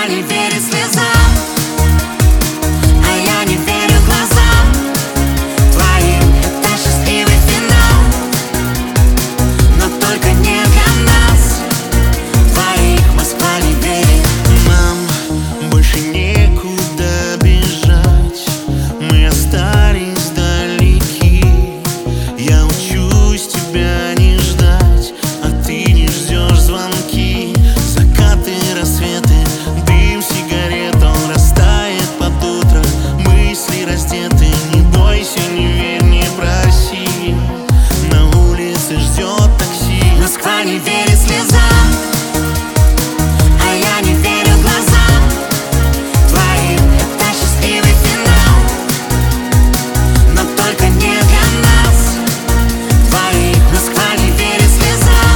Москва не верит слезам, а я не верю глазам твоим. Это счастливый финал, но только не для нас двоих. Москва не верит. Нам больше некуда бежать, мы остались далеки. Я учусь тебя не ждать, а ты не ждешь звонки. Закаты, рассветы, дым сигарет, он растает под утро. Мысли раздеты, не бойся, не верь, не проси. На улице ждет такси. Москва не верит слезам, а я не верю глазам твоим. Это счастливый финал, но только не для нас двоих. Москва не верит слезам,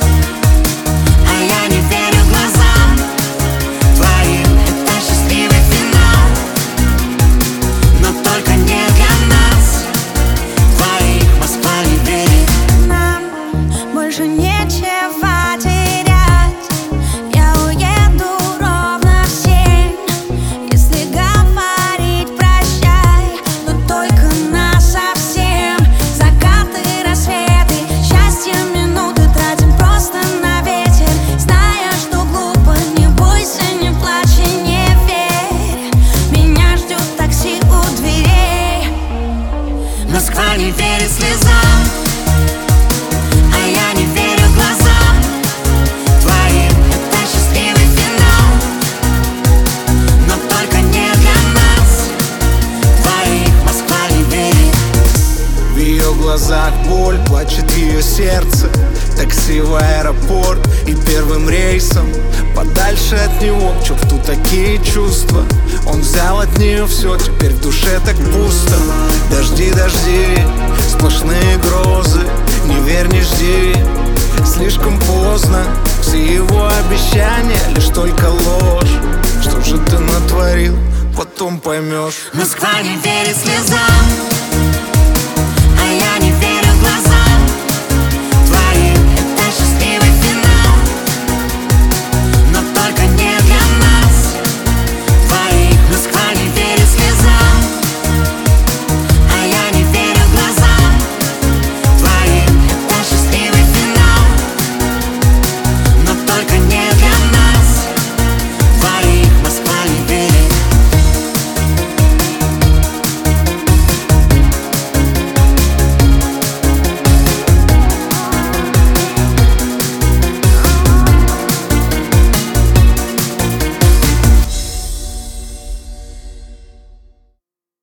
а я не верю глазам твоим. Это счастливый финал, но только не для нас двоих. Москва не верит. Нам больше нечего терять. Я уеду ровно в 7. Если говорить прощай, но только насовсем. Закаты, рассветы, счастье, минуты тратим просто на ветер. Зная, что глупо, не бойся, не плачь и не верь. Меня ждет такси у дверей. Москва не верит слезам, а я не верю глазам твоим. Это счастливый финал, но только не для нас двоих. Москва не верит. В ее глазах боль, плачет ее сердце. Такси в аэропорт и первым рейсом подальше от него. Чувствую такие чувства. Он взял от нее все, теперь в душе так пусто. Дожди, дожди, сплошные грозы. Не верь, не жди, слишком поздно. Все его обещания лишь только ложь. Что же ты натворил, потом поймешь. Москва не верит слезам,